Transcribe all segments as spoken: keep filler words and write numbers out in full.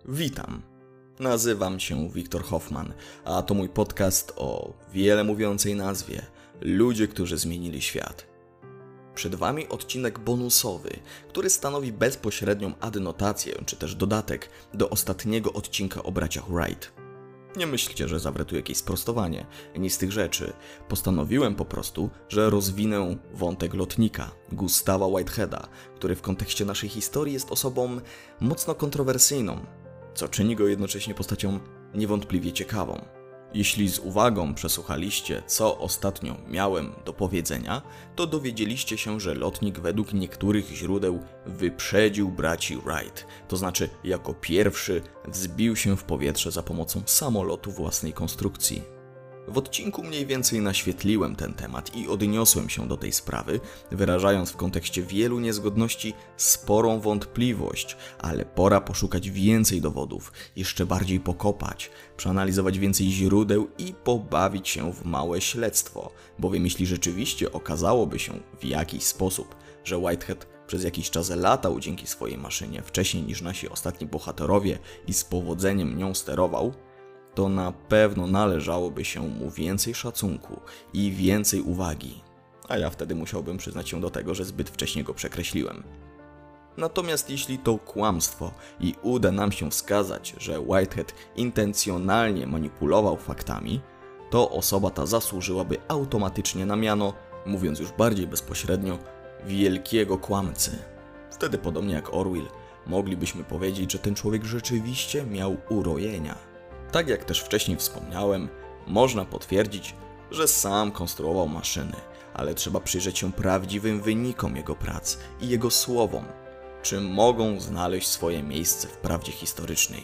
Witam. Nazywam się Wiktor Hoffman, a to mój podcast o wiele mówiącej nazwie Ludzie, którzy zmienili świat. Przed Wami odcinek bonusowy, który stanowi bezpośrednią adnotację, czy też dodatek do ostatniego odcinka o braciach Wright. Nie myślcie, że zawrę tu jakieś sprostowanie, nic z tych rzeczy. Postanowiłem po prostu, że rozwinę wątek lotnika, Gustawa Whiteheada, który w kontekście naszej historii jest osobą mocno kontrowersyjną, co czyni go jednocześnie postacią niewątpliwie ciekawą. Jeśli z uwagą przesłuchaliście, co ostatnio miałem do powiedzenia, to dowiedzieliście się, że lotnik według niektórych źródeł wyprzedził braci Wright, to znaczy jako pierwszy wzbił się w powietrze za pomocą samolotu własnej konstrukcji. W odcinku mniej więcej naświetliłem ten temat i odniosłem się do tej sprawy, wyrażając w kontekście wielu niezgodności sporą wątpliwość, ale pora poszukać więcej dowodów, jeszcze bardziej pokopać, przeanalizować więcej źródeł i pobawić się w małe śledztwo, bowiem jeśli rzeczywiście okazałoby się w jakiś sposób, że Whitehead przez jakiś czas latał dzięki swojej maszynie wcześniej niż nasi ostatni bohaterowie i z powodzeniem nią sterował, to na pewno należałoby się mu więcej szacunku i więcej uwagi, a ja wtedy musiałbym przyznać się do tego, że zbyt wcześnie go przekreśliłem. Natomiast jeśli to kłamstwo i uda nam się wskazać, że Whitehead intencjonalnie manipulował faktami, to osoba ta zasłużyłaby automatycznie na miano, mówiąc już bardziej bezpośrednio, wielkiego kłamcy. Wtedy, podobnie jak Orwell, moglibyśmy powiedzieć, że ten człowiek rzeczywiście miał urojenia. Tak jak też wcześniej wspomniałem, można potwierdzić, że sam konstruował maszyny, ale trzeba przyjrzeć się prawdziwym wynikom jego prac i jego słowom, czy mogą znaleźć swoje miejsce w prawdzie historycznej.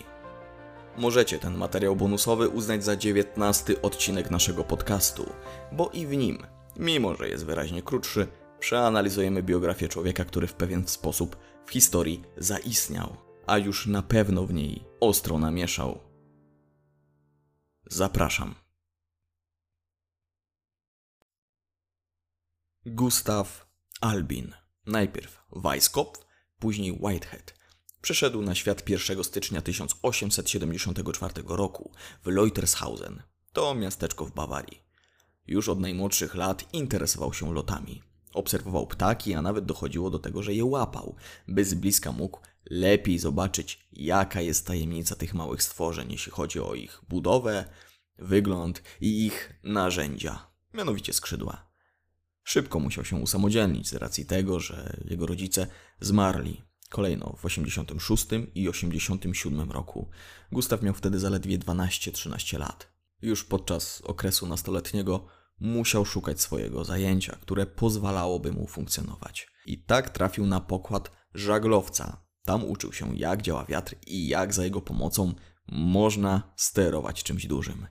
Możecie ten materiał bonusowy uznać za dziewiętnasty odcinek naszego podcastu, bo i w nim, mimo że jest wyraźnie krótszy, przeanalizujemy biografię człowieka, który w pewien sposób w historii zaistniał, a już na pewno w niej ostro namieszał. Zapraszam. Gustav Albin, najpierw Weisskopf, później Whitehead, przyszedł na świat pierwszego stycznia tysiąc osiemset siedemdziesiątego czwartego roku w Leutershausen, to miasteczko w Bawarii. Już od najmłodszych lat interesował się lotami. Obserwował ptaki, a nawet dochodziło do tego, że je łapał, by z bliska mógł lepiej zobaczyć, jaka jest tajemnica tych małych stworzeń, jeśli chodzi o ich budowę, wygląd i ich narzędzia, mianowicie skrzydła. Szybko musiał się usamodzielnić z racji tego, że jego rodzice zmarli kolejno w osiemdziesiątym szóstym i osiemdziesiątym siódmym roku. Gustaw miał wtedy zaledwie dwanaście trzynaście lat. Już podczas okresu nastoletniego musiał szukać swojego zajęcia, które pozwalałoby mu funkcjonować. I tak trafił na pokład żaglowca. Tam uczył się, jak działa wiatr i jak za jego pomocą można sterować czymś dużym.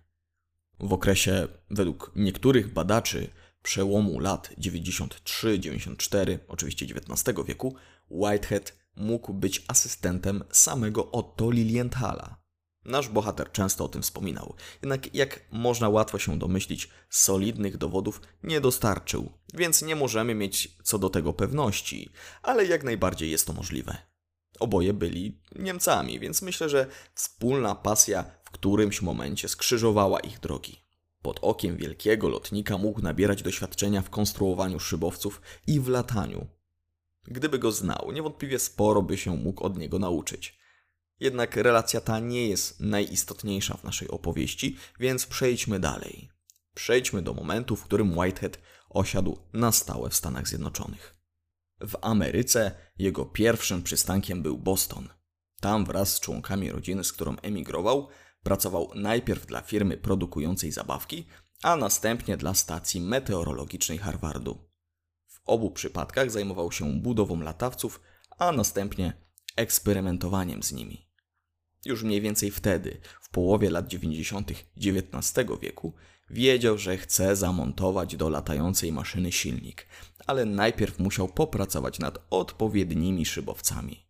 W okresie, według niektórych badaczy, przełomu lat dziewięćdziesiąt trzy dziewięćdziesiąt cztery, oczywiście dziewiętnastego wieku, Whitehead mógł być asystentem samego Otto Lilienthala. Nasz bohater często o tym wspominał, jednak jak można łatwo się domyślić, solidnych dowodów nie dostarczył, więc nie możemy mieć co do tego pewności, ale jak najbardziej jest to możliwe. Oboje byli Niemcami, więc myślę, że wspólna pasja w którymś momencie skrzyżowała ich drogi. Pod okiem wielkiego lotnika mógł nabierać doświadczenia w konstruowaniu szybowców i w lataniu. Gdyby go znał, niewątpliwie sporo by się mógł od niego nauczyć. Jednak relacja ta nie jest najistotniejsza w naszej opowieści, więc przejdźmy dalej. Przejdźmy do momentu, w którym Whitehead osiadł na stałe w Stanach Zjednoczonych. W Ameryce jego pierwszym przystankiem był Boston. Tam wraz z członkami rodziny, z którą emigrował, pracował najpierw dla firmy produkującej zabawki, a następnie dla stacji meteorologicznej Harvardu. W obu przypadkach zajmował się budową latawców, a następnie eksperymentowaniem z nimi. Już mniej więcej wtedy, w połowie lat dziewięćdziesiątych dziewiętnastego wieku, wiedział, że chce zamontować do latającej maszyny silnik, ale najpierw musiał popracować nad odpowiednimi szybowcami.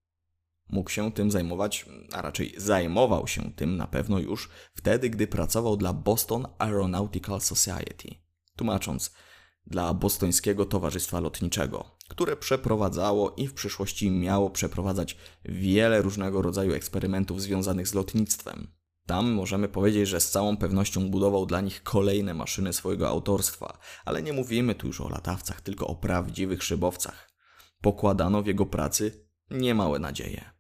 Mógł się tym zajmować, a raczej zajmował się tym na pewno już wtedy, gdy pracował dla Boston Aeronautical Society. Tłumacząc, dla Bostońskiego Towarzystwa Lotniczego, które przeprowadzało i w przyszłości miało przeprowadzać wiele różnego rodzaju eksperymentów związanych z lotnictwem. Tam możemy powiedzieć, że z całą pewnością budował dla nich kolejne maszyny swojego autorstwa, ale nie mówimy tu już o latawcach, tylko o prawdziwych szybowcach. Pokładano w jego pracy niemałe nadzieje.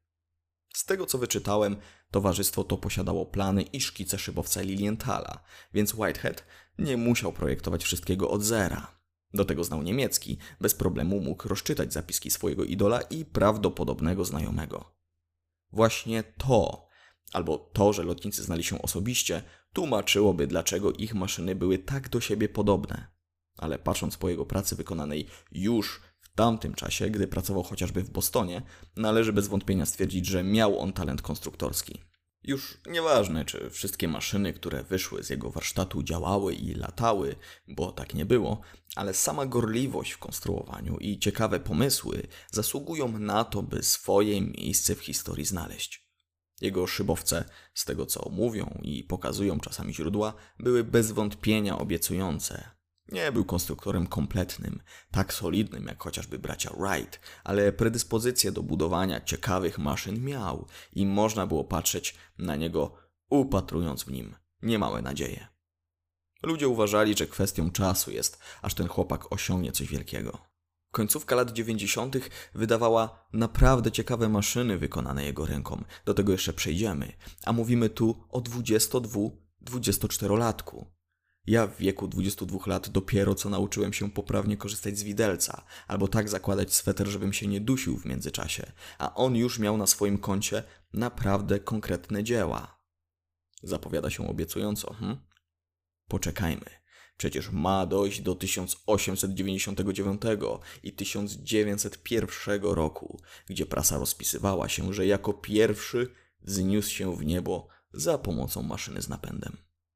Z tego co wyczytałem, towarzystwo to posiadało plany i szkice szybowca Lilienthala, więc Whitehead nie musiał projektować wszystkiego od zera. Do tego znał niemiecki, bez problemu mógł rozczytać zapiski swojego idola i prawdopodobnego znajomego. Właśnie to, albo to, że lotnicy znali się osobiście, tłumaczyłoby, dlaczego ich maszyny były tak do siebie podobne. Ale patrząc po jego pracy wykonanej już w tamtym czasie, gdy pracował chociażby w Bostonie, należy bez wątpienia stwierdzić, że miał on talent konstruktorski. Już nieważne, czy wszystkie maszyny, które wyszły z jego warsztatu działały i latały, bo tak nie było, ale sama gorliwość w konstruowaniu i ciekawe pomysły zasługują na to, by swoje miejsce w historii znaleźć. Jego szybowce, z tego co mówią i pokazują czasami źródła, były bez wątpienia obiecujące. Nie był konstruktorem kompletnym, tak solidnym jak chociażby bracia Wright, ale predyspozycję do budowania ciekawych maszyn miał i można było patrzeć na niego, upatrując w nim niemałe nadzieje. Ludzie uważali, że kwestią czasu jest, aż ten chłopak osiągnie coś wielkiego. Końcówka lat dziewięćdziesiątych wydawała naprawdę ciekawe maszyny wykonane jego ręką, do tego jeszcze przejdziemy, a mówimy tu o dwudziestodwu dwudziestoczterolatku. Ja w wieku dwudziestu dwóch lat dopiero co nauczyłem się poprawnie korzystać z widelca, albo tak zakładać sweter, żebym się nie dusił w międzyczasie, a on już miał na swoim koncie naprawdę konkretne dzieła. Zapowiada się obiecująco, hm? Poczekajmy, przecież ma dojść do tysiąc osiemset dziewięćdziesiątego dziewiątego i tysiąc dziewięćset pierwszego roku, gdzie prasa rozpisywała się, że jako pierwszy wzniósł się w niebo za pomocą maszyny z napędem.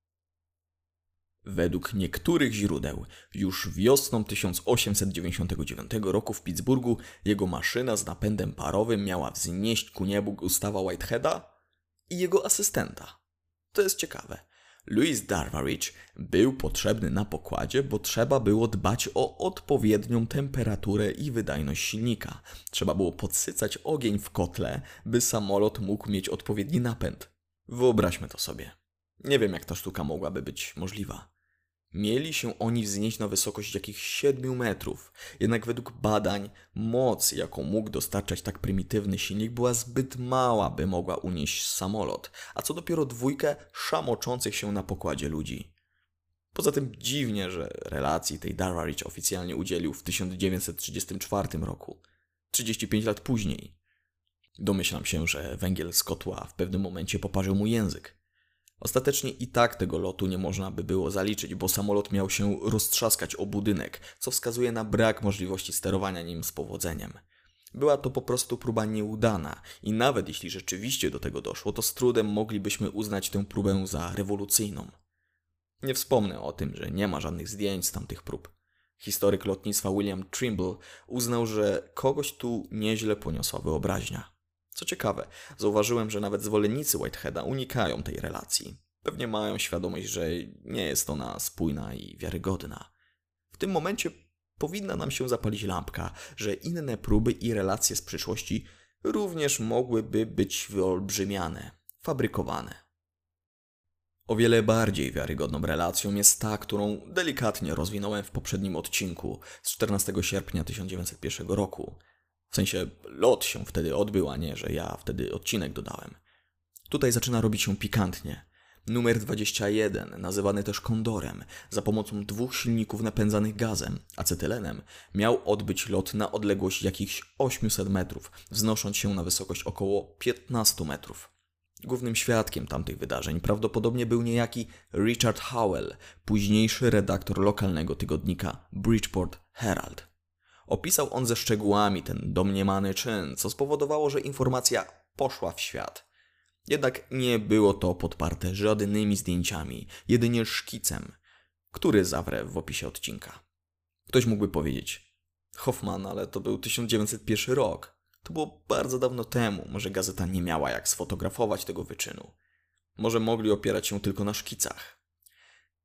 Według niektórych źródeł już wiosną tysiąc osiemset dziewięćdziesiątego dziewiątego roku w Pittsburghu jego maszyna z napędem parowym miała wznieść ku niebu Gustawa Whiteheada i jego asystenta. To jest ciekawe. Louis Darvaridge był potrzebny na pokładzie, bo trzeba było dbać o odpowiednią temperaturę i wydajność silnika. Trzeba było podsycać ogień w kotle, by samolot mógł mieć odpowiedni napęd. Wyobraźmy to sobie. Nie wiem, jak ta sztuka mogłaby być możliwa. Mieli się oni wznieść na wysokość jakichś siedmiu metrów, jednak według badań moc, jaką mógł dostarczać tak prymitywny silnik, była zbyt mała, by mogła unieść samolot, a co dopiero dwójkę szamoczących się na pokładzie ludzi. Poza tym dziwnie, że relacji tej Darvaridge oficjalnie udzielił w tysiąc dziewięćset trzydziestym czwartym roku, trzydzieści pięć lat później. Domyślam się, że węgiel z kotła w pewnym momencie poparzył mu język. Ostatecznie i tak tego lotu nie można by było zaliczyć, bo samolot miał się roztrzaskać o budynek, co wskazuje na brak możliwości sterowania nim z powodzeniem. Była to po prostu próba nieudana i nawet jeśli rzeczywiście do tego doszło, to z trudem moglibyśmy uznać tę próbę za rewolucyjną. Nie wspomnę o tym, że nie ma żadnych zdjęć z tamtych prób. Historyk lotnictwa William Trimble uznał, że kogoś tu nieźle poniosła wyobraźnia. Co ciekawe, zauważyłem, że nawet zwolennicy Whiteheada unikają tej relacji. Pewnie mają świadomość, że nie jest ona spójna i wiarygodna. W tym momencie powinna nam się zapalić lampka, że inne próby i relacje z przyszłości również mogłyby być wyolbrzymiane, fabrykowane. O wiele bardziej wiarygodną relacją jest ta, którą delikatnie rozwinąłem w poprzednim odcinku z czternastego sierpnia tysiąc dziewięćset pierwszego roku. W sensie lot się wtedy odbył, a nie, że ja wtedy odcinek dodałem. Tutaj zaczyna robić się pikantnie. Numer dwadzieścia jeden, nazywany też Kondorem, za pomocą dwóch silników napędzanych gazem, acetylenem, miał odbyć lot na odległość jakichś osiemset metrów, wznosząc się na wysokość około piętnastu metrów. Głównym świadkiem tamtych wydarzeń prawdopodobnie był niejaki Richard Howell, późniejszy redaktor lokalnego tygodnika Bridgeport Herald. Opisał on ze szczegółami ten domniemany czyn, co spowodowało, że informacja poszła w świat. Jednak nie było to podparte żadnymi zdjęciami, jedynie szkicem, który zawrę w opisie odcinka. Ktoś mógłby powiedzieć: Hoffman, ale to był tysiąc dziewięćset pierwszy rok. To było bardzo dawno temu, może gazeta nie miała jak sfotografować tego wyczynu. Może mogli opierać się tylko na szkicach.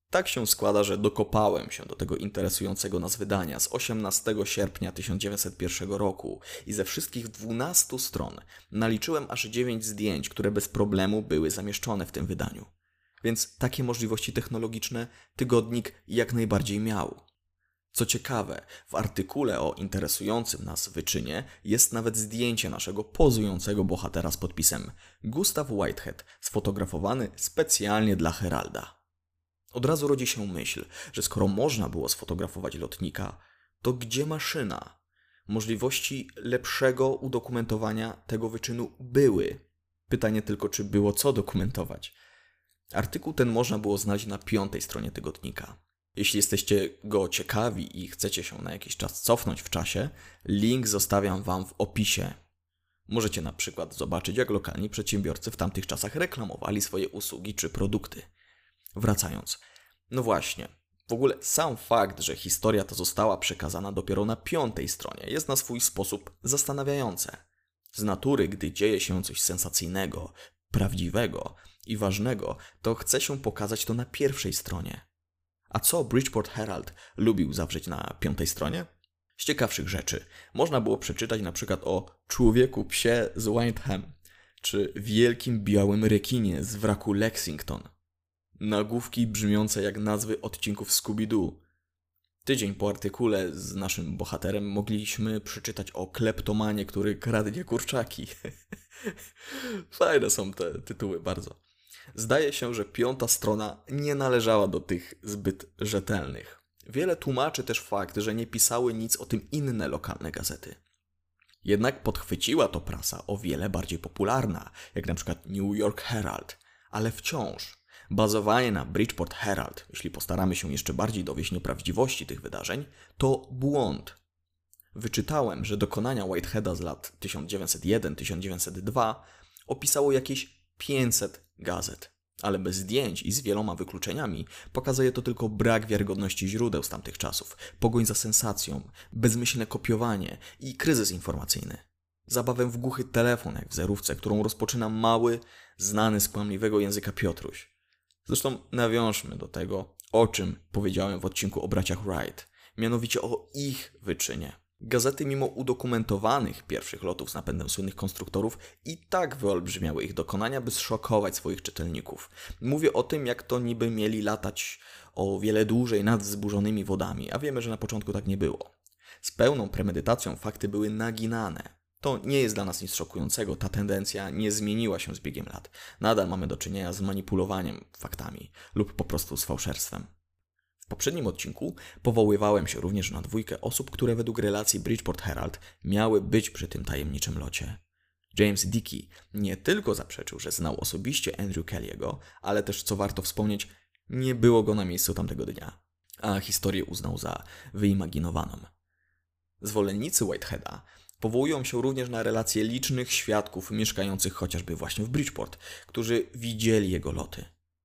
Tak się składa, że dokopałem się do tego interesującego nas wydania z osiemnastego sierpnia tysiąc dziewięćset pierwszego roku i ze wszystkich dwunastu stron naliczyłem aż dziewięć zdjęć, które bez problemu były zamieszczone w tym wydaniu. Więc takie możliwości technologiczne tygodnik jak najbardziej miał. Co ciekawe, w artykule o interesującym nas wyczynie jest nawet zdjęcie naszego pozującego bohatera z podpisem Gustav Whitehead, sfotografowany specjalnie dla Heralda. Od razu rodzi się myśl, że skoro można było sfotografować lotnika, to gdzie maszyna? Możliwości lepszego udokumentowania tego wyczynu były. Pytanie tylko, czy było co dokumentować. Artykuł ten można było znaleźć na piątej stronie tygodnika. Jeśli jesteście go ciekawi i chcecie się na jakiś czas cofnąć w czasie, link zostawiam Wam w opisie. Możecie na przykład zobaczyć, jak lokalni przedsiębiorcy w tamtych czasach reklamowali swoje usługi czy produkty. Wracając. No właśnie, w ogóle sam fakt, że historia ta została przekazana dopiero na piątej stronie jest na swój sposób zastanawiające. Z natury, gdy dzieje się coś sensacyjnego, prawdziwego i ważnego, to chce się pokazać to na pierwszej stronie. A co Bridgeport Herald lubił zawrzeć na piątej stronie? Z ciekawszych rzeczy można było przeczytać na przykład o człowieku psie z Windham, czy wielkim białym rekinie z wraku Lexington. Nagłówki brzmiące jak nazwy odcinków Scooby-Doo. Tydzień po artykule z naszym bohaterem mogliśmy przeczytać o kleptomanie, który kradnie kurczaki. Fajne są te tytuły bardzo. Zdaje się, że piąta strona nie należała do tych zbyt rzetelnych. Wiele tłumaczy też fakt, że nie pisały nic o tym inne lokalne gazety. Jednak podchwyciła to prasa o wiele bardziej popularna, jak na przykład New York Herald, ale wciąż bazowanie na Bridgeport Herald, jeśli postaramy się jeszcze bardziej dowieść nieprawdziwości tych wydarzeń, to błąd. Wyczytałem, że dokonania Whiteheada z lat tysiąc dziewięćset jeden do tysiąc dziewięćset dwa opisało jakieś pięćset gazet, ale bez zdjęć i z wieloma wykluczeniami pokazuje to tylko brak wiarygodności źródeł z tamtych czasów, pogoń za sensacją, bezmyślne kopiowanie i kryzys informacyjny. Zabawę w głuchy telefon jak w zerówce, którą rozpoczyna mały, znany z kłamliwego języka Piotruś. Zresztą nawiążmy do tego, o czym powiedziałem w odcinku o braciach Wright, mianowicie o ich wyczynie. Gazety mimo udokumentowanych pierwszych lotów z napędem słynnych konstruktorów i tak wyolbrzymiały ich dokonania, by zszokować swoich czytelników. Mówię o tym, jak to niby mieli latać o wiele dłużej nad wzburzonymi wodami, a wiemy, że na początku tak nie było. Z pełną premedytacją fakty były naginane. To nie jest dla nas nic szokującego, ta tendencja nie zmieniła się z biegiem lat. Nadal mamy do czynienia z manipulowaniem faktami lub po prostu z fałszerstwem. W poprzednim odcinku powoływałem się również na dwójkę osób, które według relacji Bridgeport Herald miały być przy tym tajemniczym locie. James Dickey nie tylko zaprzeczył, że znał osobiście Andrew Kelly'ego, ale też, co warto wspomnieć, nie było go na miejscu tamtego dnia, a historię uznał za wyimaginowaną. Zwolennicy Whiteheada powołują się również na relacje licznych świadków mieszkających chociażby właśnie w Bridgeport, którzy widzieli jego loty.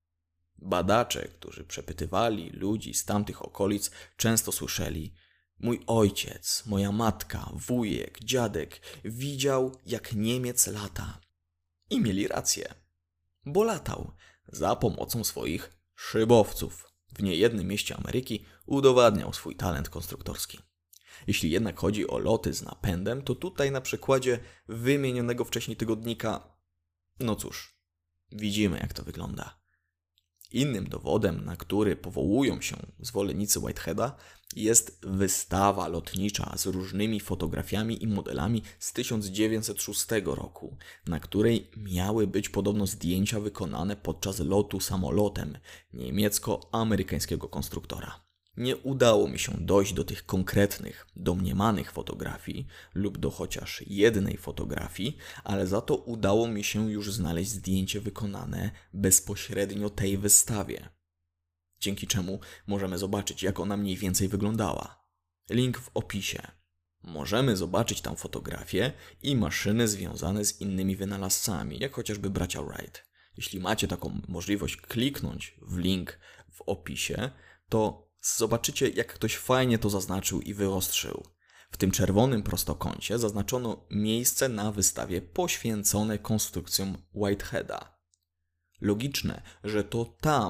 Badacze, którzy przepytywali ludzi z tamtych okolic, często słyszeli: mój ojciec, moja matka, wujek, dziadek widział, jak Niemiec lata. I mieli rację, bo latał za pomocą swoich szybowców. W niejednym mieście Ameryki udowadniał swój talent konstruktorski. Jeśli jednak chodzi o loty z napędem, to tutaj na przykładzie wymienionego wcześniej tygodnika, no cóż, widzimy, jak to wygląda. Innym dowodem, na który powołują się zwolennicy Whiteheada, jest wystawa lotnicza z różnymi fotografiami i modelami z tysiąc dziewięćset szóstego roku, na której miały być podobno zdjęcia wykonane podczas lotu samolotem niemiecko-amerykańskiego konstruktora. Nie udało mi się dojść do tych konkretnych, domniemanych fotografii lub do chociaż jednej fotografii, ale za to udało mi się już znaleźć zdjęcie wykonane bezpośrednio tej wystawie, dzięki czemu możemy zobaczyć, jak ona mniej więcej wyglądała. Link w opisie. Możemy zobaczyć tam fotografię i maszyny związane z innymi wynalazcami, jak chociażby bracia Wright. Jeśli macie taką możliwość kliknąć w link w opisie, to zobaczycie, jak ktoś fajnie to zaznaczył i wyostrzył. W tym czerwonym prostokącie zaznaczono miejsce na wystawie poświęcone konstrukcjom Whiteheada. Logiczne, że to tam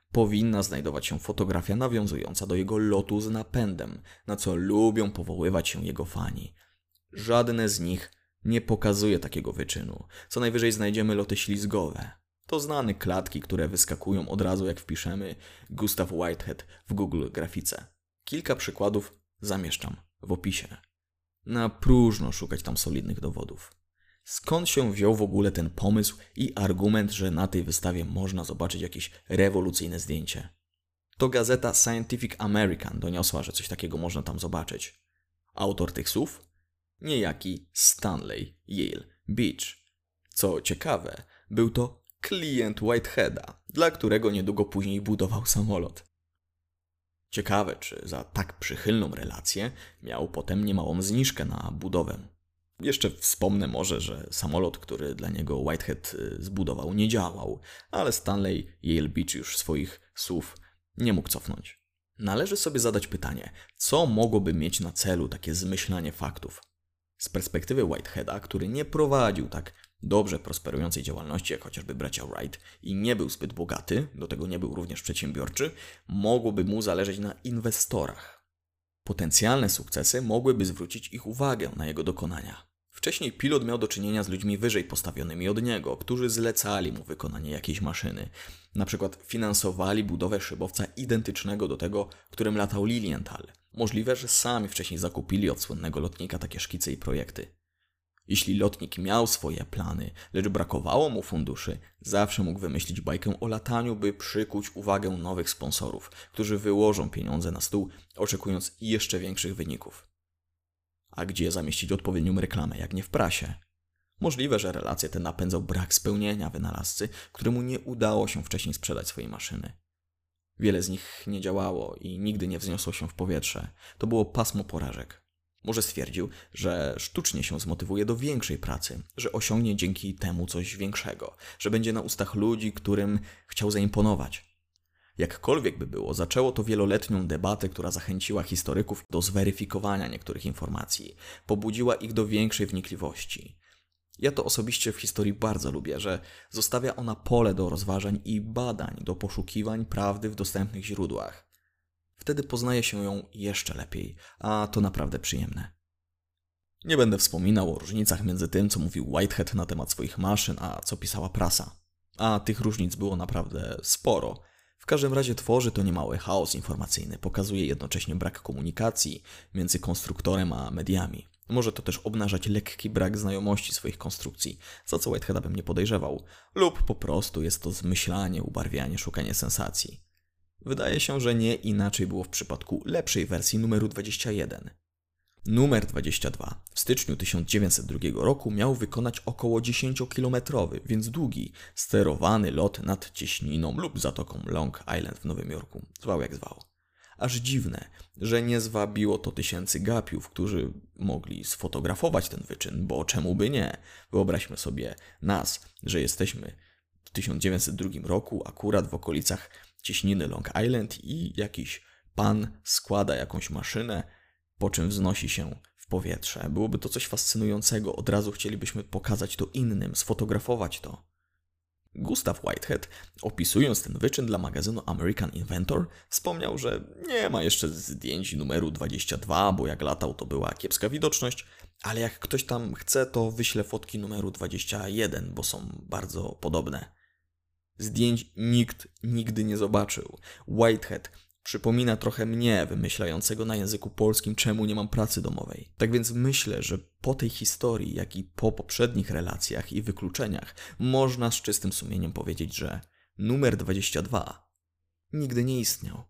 powinna znajdować się fotografia nawiązująca do jego lotu z napędem, na co lubią powoływać się jego fani. Żadne z nich nie pokazuje takiego wyczynu. Co najwyżej znajdziemy loty ślizgowe. To znane klatki, które wyskakują od razu jak wpiszemy Gustav Whitehead w Google grafice. Kilka przykładów zamieszczam w opisie. Na próżno szukać tam solidnych dowodów. Skąd się wziął w ogóle ten pomysł i argument, że na tej wystawie można zobaczyć jakieś rewolucyjne zdjęcie? To gazeta Scientific American doniosła, że coś takiego można tam zobaczyć. Autor tych słów? Niejaki Stanley Yale Beach. Co ciekawe, był to klient Whiteheada, dla którego niedługo później budował samolot. Ciekawe, czy za tak przychylną relację miał potem niemałą zniżkę na budowę. Jeszcze wspomnę może, że samolot, który dla niego Whitehead zbudował, nie działał, ale Stanley Yale Beach już swoich słów nie mógł cofnąć. Należy sobie zadać pytanie, co mogłoby mieć na celu takie zmyślanie faktów? Z perspektywy Whiteheada, który nie prowadził tak dobrze prosperującej działalności jak chociażby bracia Wright i nie był zbyt bogaty, do tego nie był również przedsiębiorczy, mogłoby mu zależeć na inwestorach. Potencjalne sukcesy mogłyby zwrócić ich uwagę na jego dokonania. Wcześniej pilot miał do czynienia z ludźmi wyżej postawionymi od niego, którzy zlecali mu wykonanie jakiejś maszyny. Na przykład finansowali budowę szybowca identycznego do tego, którym latał Lilienthal. Możliwe, że sami wcześniej zakupili od słynnego lotnika takie szkice i projekty. Jeśli lotnik miał swoje plany, lecz brakowało mu funduszy, zawsze mógł wymyślić bajkę o lataniu, by przykuć uwagę nowych sponsorów, którzy wyłożą pieniądze na stół, oczekując jeszcze większych wyników. A gdzie zamieścić odpowiednią reklamę, jak nie w prasie? Możliwe, że relacje te napędzał brak spełnienia wynalazcy, któremu nie udało się wcześniej sprzedać swojej maszyny. Wiele z nich nie działało i nigdy nie wzniosło się w powietrze. To było pasmo porażek. Może stwierdził, że sztucznie się zmotywuje do większej pracy, że osiągnie dzięki temu coś większego, że będzie na ustach ludzi, którym chciał zaimponować. Jakkolwiek by było, zaczęło to wieloletnią debatę, która zachęciła historyków do zweryfikowania niektórych informacji, pobudziła ich do większej wnikliwości. Ja to osobiście w historii bardzo lubię, że zostawia ona pole do rozważań i badań, do poszukiwań prawdy w dostępnych źródłach. Wtedy poznaje się ją jeszcze lepiej, a to naprawdę przyjemne. Nie będę wspominał o różnicach między tym, co mówił Whitehead na temat swoich maszyn, a co pisała prasa. A tych różnic było naprawdę sporo. W każdym razie tworzy to niemały chaos informacyjny, pokazuje jednocześnie brak komunikacji między konstruktorem a mediami. Może to też obnażać lekki brak znajomości swoich konstrukcji, za co Whiteheada bym nie podejrzewał, lub po prostu jest to zmyślanie, ubarwianie, szukanie sensacji. Wydaje się, że nie inaczej było w przypadku lepszej wersji numeru dwadzieścia jeden. Numer dwadzieścia dwa w styczniu tysiąc dziewięćset drugiego roku miał wykonać około dziesięciokilometrowy, więc długi, sterowany lot nad cieśniną lub zatoką Long Island w Nowym Jorku, zwał jak zwał. Aż dziwne, że nie zwabiło to tysięcy gapiów, którzy mogli sfotografować ten wyczyn, bo czemu by nie? Wyobraźmy sobie nas, że jesteśmy w tysiąc dziewięćset drugim roku, akurat w okolicach cieśniny Long Island i jakiś pan składa jakąś maszynę, po czym wznosi się w powietrze. Byłoby to coś fascynującego, od razu chcielibyśmy pokazać to innym, sfotografować to. Gustav Whitehead, opisując ten wyczyn dla magazynu American Inventor, wspomniał, że nie ma jeszcze zdjęć numeru dwadzieścia dwa, bo jak latał to była kiepska widoczność, ale jak ktoś tam chce, to wyślę fotki numeru dwadzieścia jeden, bo są bardzo podobne. Zdjęć nikt nigdy nie zobaczył. Whitehead przypomina trochę mnie, wymyślającego na języku polskim, czemu nie mam pracy domowej. Tak więc myślę, że po tej historii, jak i po poprzednich relacjach i wykluczeniach, można z czystym sumieniem powiedzieć, że numer dwadzieścia dwa nigdy nie istniał.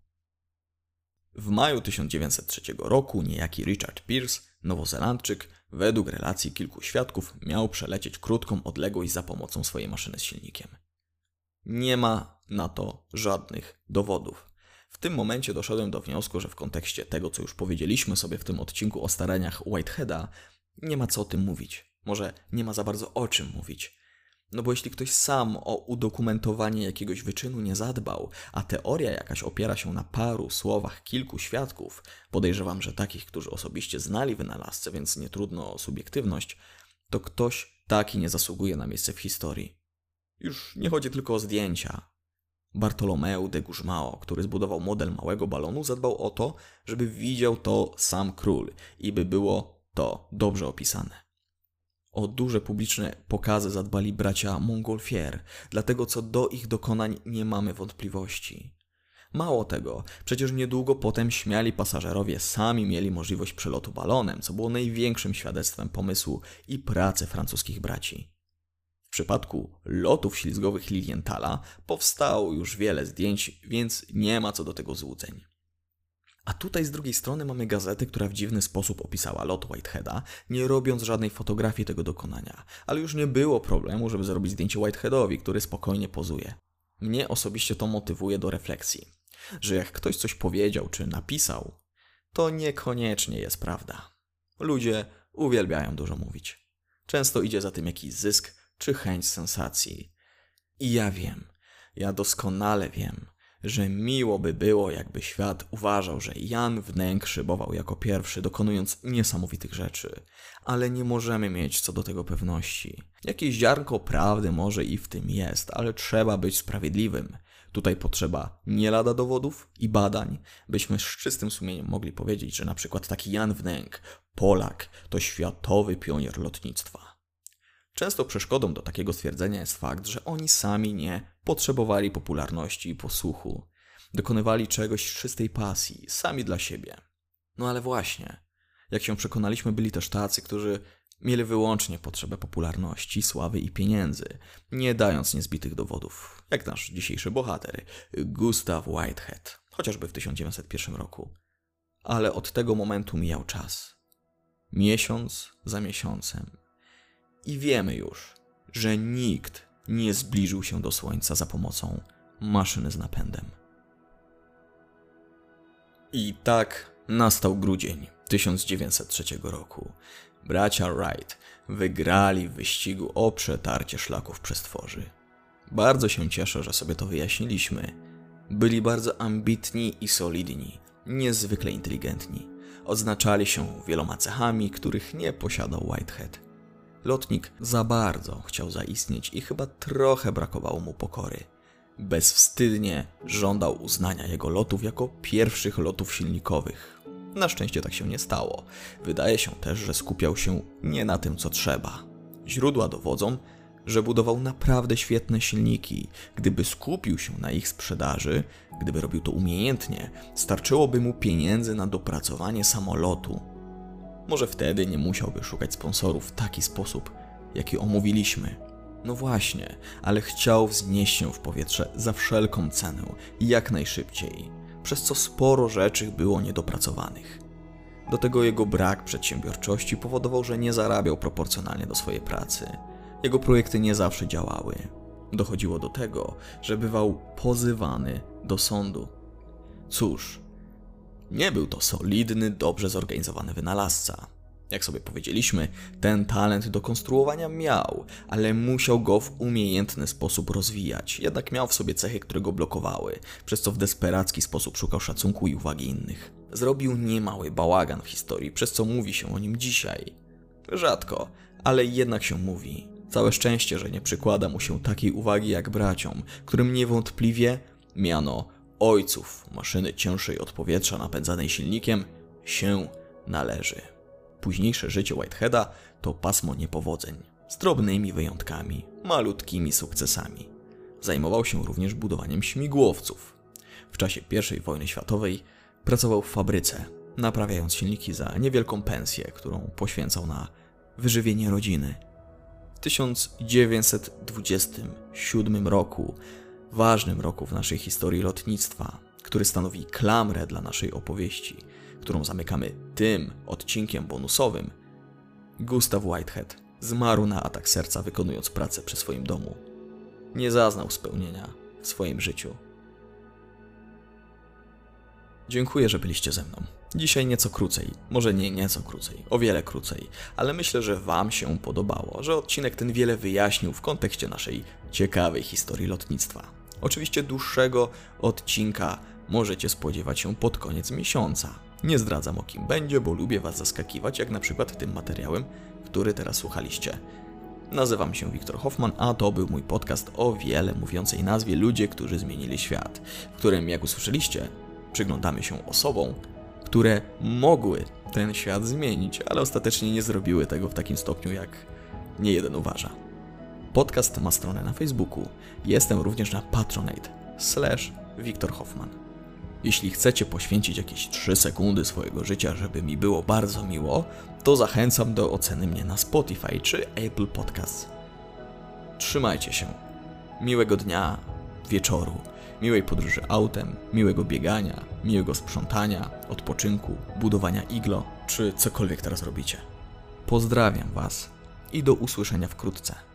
W maju tysiąc dziewięćset trzeciego roku niejaki Richard Pierce, Nowozelandczyk, według relacji kilku świadków, miał przelecieć krótką odległość za pomocą swojej maszyny z silnikiem. Nie ma na to żadnych dowodów. W tym momencie doszedłem do wniosku, że w kontekście tego, co już powiedzieliśmy sobie w tym odcinku o staraniach Whiteheada, nie ma co o tym mówić. Może nie ma za bardzo o czym mówić. No bo jeśli ktoś sam o udokumentowanie jakiegoś wyczynu nie zadbał, a teoria jakaś opiera się na paru słowach kilku świadków, podejrzewam, że takich, którzy osobiście znali wynalazcę, więc nie trudno o subiektywność, to ktoś taki nie zasługuje na miejsce w historii. Już nie chodzi tylko o zdjęcia. Bartolomeu de Gusmão, który zbudował model małego balonu, zadbał o to, żeby widział to sam król i by było to dobrze opisane. O duże publiczne pokazy zadbali bracia Montgolfier, dlatego co do ich dokonań nie mamy wątpliwości. Mało tego, przecież niedługo potem śmiali pasażerowie sami mieli możliwość przelotu balonem, co było największym świadectwem pomysłu i pracy francuskich braci. W przypadku lotów ślizgowych Lilienthala powstało już wiele zdjęć, więc nie ma co do tego złudzeń. A tutaj z drugiej strony mamy gazetę, która w dziwny sposób opisała lot Whiteheada, nie robiąc żadnej fotografii tego dokonania. Ale już nie było problemu, żeby zrobić zdjęcie Whiteheadowi, który spokojnie pozuje. Mnie osobiście to motywuje do refleksji, że jak ktoś coś powiedział czy napisał, to niekoniecznie jest prawda. Ludzie uwielbiają dużo mówić. Często idzie za tym jakiś zysk czy chęć sensacji. I ja wiem, ja doskonale wiem, że miło by było, jakby świat uważał, że Jan Wnęk szybował jako pierwszy, dokonując niesamowitych rzeczy. Ale nie możemy mieć co do tego pewności. Jakieś ziarnko prawdy może i w tym jest, ale trzeba być sprawiedliwym. Tutaj potrzeba nie lada dowodów i badań, byśmy z czystym sumieniem mogli powiedzieć, że na przykład taki Jan Wnęk, Polak, to światowy pionier lotnictwa. Często przeszkodą do takiego stwierdzenia jest fakt, że oni sami nie potrzebowali popularności i posłuchu. Dokonywali czegoś z czystej pasji, sami dla siebie. No ale właśnie, jak się przekonaliśmy, byli też tacy, którzy mieli wyłącznie potrzebę popularności, sławy i pieniędzy, nie dając niezbitych dowodów, jak nasz dzisiejszy bohater, Gustav Whitehead, chociażby w tysiąc dziewięćset pierwszym roku. Ale od tego momentu mijał czas. Miesiąc za miesiącem. I wiemy już, że nikt nie zbliżył się do Słońca za pomocą maszyny z napędem. I tak nastał grudzień tysiąc dziewięćset trzeciego roku. Bracia Wright wygrali w wyścigu o przetarcie szlaków przestworzy. Bardzo się cieszę, że sobie to wyjaśniliśmy. Byli bardzo ambitni i solidni, niezwykle inteligentni. Odznaczali się wieloma cechami, których nie posiadał Whitehead. Lotnik za bardzo chciał zaistnieć i chyba trochę brakowało mu pokory. Bezwstydnie żądał uznania jego lotów jako pierwszych lotów silnikowych. Na szczęście tak się nie stało. Wydaje się też, że skupiał się nie na tym, co trzeba. Źródła dowodzą, że budował naprawdę świetne silniki. Gdyby skupił się na ich sprzedaży, gdyby robił to umiejętnie, starczyłoby mu pieniędzy na dopracowanie samolotu. Może wtedy nie musiałby szukać sponsorów w taki sposób, jaki omówiliśmy. No właśnie, ale chciał wznieść się w powietrze za wszelką cenę i jak najszybciej, przez co sporo rzeczy było niedopracowanych. Do tego jego brak przedsiębiorczości powodował, że nie zarabiał proporcjonalnie do swojej pracy. Jego projekty nie zawsze działały. Dochodziło do tego, że bywał pozywany do sądu. Cóż, nie był to solidny, dobrze zorganizowany wynalazca. Jak sobie powiedzieliśmy, ten talent do konstruowania miał, ale musiał go w umiejętny sposób rozwijać. Jednak miał w sobie cechy, które go blokowały, przez co w desperacki sposób szukał szacunku i uwagi innych. Zrobił niemały bałagan w historii, przez co mówi się o nim dzisiaj. Rzadko, ale jednak się mówi. Całe szczęście, że nie przykłada mu się takiej uwagi jak braciom, którym niewątpliwie miano ojców maszyny cięższej od powietrza napędzanej silnikiem się należy. Późniejsze życie Whiteheada to pasmo niepowodzeń, z drobnymi wyjątkami, malutkimi sukcesami. Zajmował się również budowaniem śmigłowców. W czasie pierwszej wojny światowej pracował w fabryce, naprawiając silniki za niewielką pensję, którą poświęcał na wyżywienie rodziny. W tysiąc dziewięćset dwudziestym siódmym roku, ważnym roku w naszej historii lotnictwa, który stanowi klamrę dla naszej opowieści, którą zamykamy tym odcinkiem bonusowym, Gustav Whitehead zmarł na atak serca, wykonując pracę przy swoim domu. Nie zaznał spełnienia w swoim życiu. Dziękuję, że byliście ze mną. Dzisiaj nieco krócej, może nie nieco krócej, o wiele krócej, ale myślę, że Wam się podobało, że odcinek ten wiele wyjaśnił w kontekście naszej ciekawej historii lotnictwa. Oczywiście dłuższego odcinka możecie spodziewać się pod koniec miesiąca. Nie zdradzam, o kim będzie, bo lubię Was zaskakiwać, jak na przykład tym materiałem, który teraz słuchaliście. Nazywam się Wiktor Hoffman, a to był mój podcast o wiele mówiącej nazwie Ludzie, którzy zmienili świat, w którym, jak usłyszeliście, przyglądamy się osobom, które mogły ten świat zmienić, ale ostatecznie nie zrobiły tego w takim stopniu, jak niejeden uważa. Podcast ma stronę na Facebooku. Jestem również na Patronite slash Wiktor Hoffman. Jeśli chcecie poświęcić jakieś trzy sekundy swojego życia, żeby mi było bardzo miło, to zachęcam do oceny mnie na Spotify czy Apple Podcasts. Trzymajcie się. Miłego dnia, wieczoru, miłej podróży autem, miłego biegania, miłego sprzątania, odpoczynku, budowania iglo, czy cokolwiek teraz robicie. Pozdrawiam Was i do usłyszenia wkrótce.